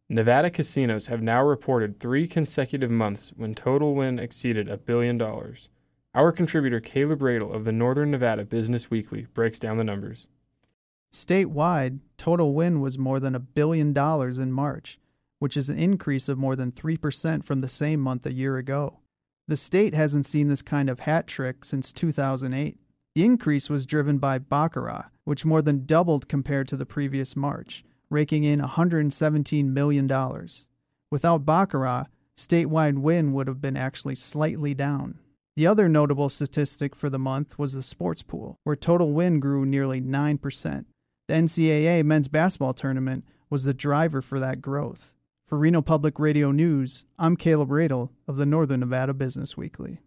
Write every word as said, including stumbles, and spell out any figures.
Nevada casinos have now reported three consecutive months when total win exceeded a billion dollars. Our contributor Caleb Radel of the Northern Nevada Business Weekly breaks down the numbers. Statewide, total win was more than a billion dollars in March, which is an increase of more than three percent from the same month a year ago. The state hasn't seen this kind of hat trick since two thousand eight. The increase was driven by Baccarat, which more than doubled compared to the previous March, raking in one hundred seventeen million dollars. Without Baccarat, statewide win would have been actually slightly down. The other notable statistic for the month was the sports pool, where total win grew nearly nine percent. The N C double A men's basketball tournament was the driver for that growth. For Reno Public Radio News, I'm Caleb Radel of the Northern Nevada Business Weekly.